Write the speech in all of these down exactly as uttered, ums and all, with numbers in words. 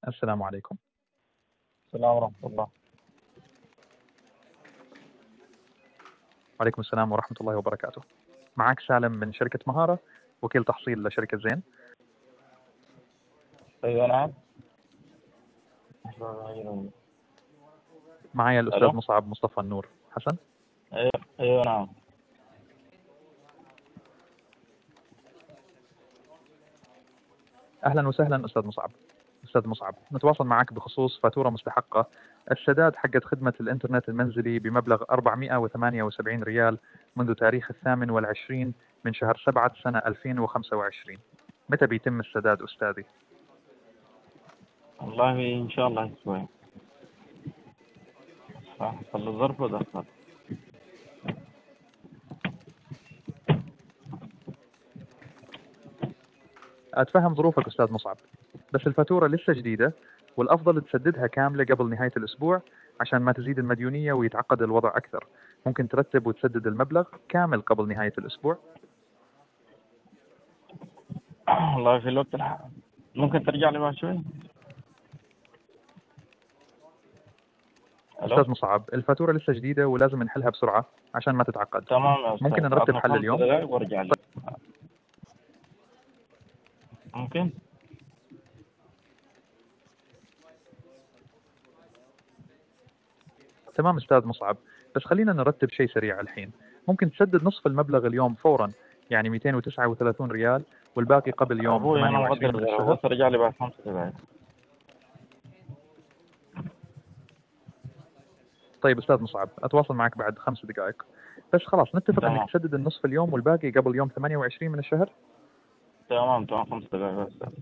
السلام عليكم. السلام ورحمة الله. وعليكم السلام ورحمة الله وبركاته. معك سالم من شركة مهارة، وكيل تحصيل لشركة زين. أيوة نعم. معايا الأستاذ ألو. مصعب مصطفى النور حسن. أيوة أيوة نعم. أهلا وسهلا أستاذ مصعب. أستاذ مصعب، نتواصل معك بخصوص فاتورة مستحقة السداد حقت خدمة الإنترنت المنزلي بمبلغ أربعمائة وثمانية وسبعين ريال منذ تاريخ الثامن والعشرين من شهر سبعة سنة ألفين وخمسة وعشرين. متى بيتم السداد أستاذي؟ والله إن شاء الله أسبوعين. صح خلي الظرف ودخل. أتفهم ظروفك أستاذ مصعب، بس الفاتورة لسه جديدة، والأفضل تسددها كاملة قبل نهاية الأسبوع عشان ما تزيد المديونية ويتعقد الوضع أكثر. ممكن ترتب وتسدد المبلغ كامل قبل نهاية الأسبوع؟ والله في الوقت الحالي ممكن ترجع لي بعد شوي. ألو. أستاذ مصعب، الفاتورة لسه جديدة ولازم نحلها بسرعة عشان ما تتعقد. تمام يا أستاذ، ممكن نرتب عطنا حل خمس اليوم؟ دقائق وارجع لي. ممكن. تمام أستاذ مصعب، بس خلينا نرتب شيء سريع الحين. ممكن تسدد نصف المبلغ اليوم فورا، يعني مئتين وتسعة وثلاثين ريال، والباقي قبل يوم أبوي أنا ثمانية وعشرين مقدر من الظرف، الشهر. بس ارجع لي بعد خمس دقائق. طيب أستاذ مصعب، أتواصل معك بعد خمس دقائق. بس خلاص نتفق أنك تمام تسدد النصف اليوم والباقي قبل يوم ثمانية وعشرين من الشهر. تمام تمام خمس دقائق يا أستاذ.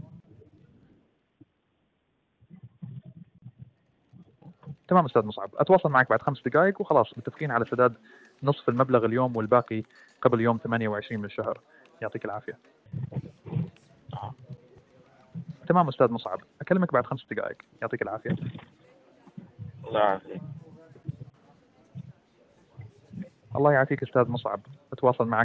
تمام أستاذ مصعب، أتواصل معك بعد خمس دقائق وخلاص متفقين على سداد نصف المبلغ اليوم والباقي قبل يوم ثمانية وعشرين من الشهر. يعطيك العافية. تمام أستاذ مصعب، أكلمك بعد خمس دقائق. يعطيك العافية. الله يعافيك. الله يعافيك أستاذ مصعب، أتواصل معك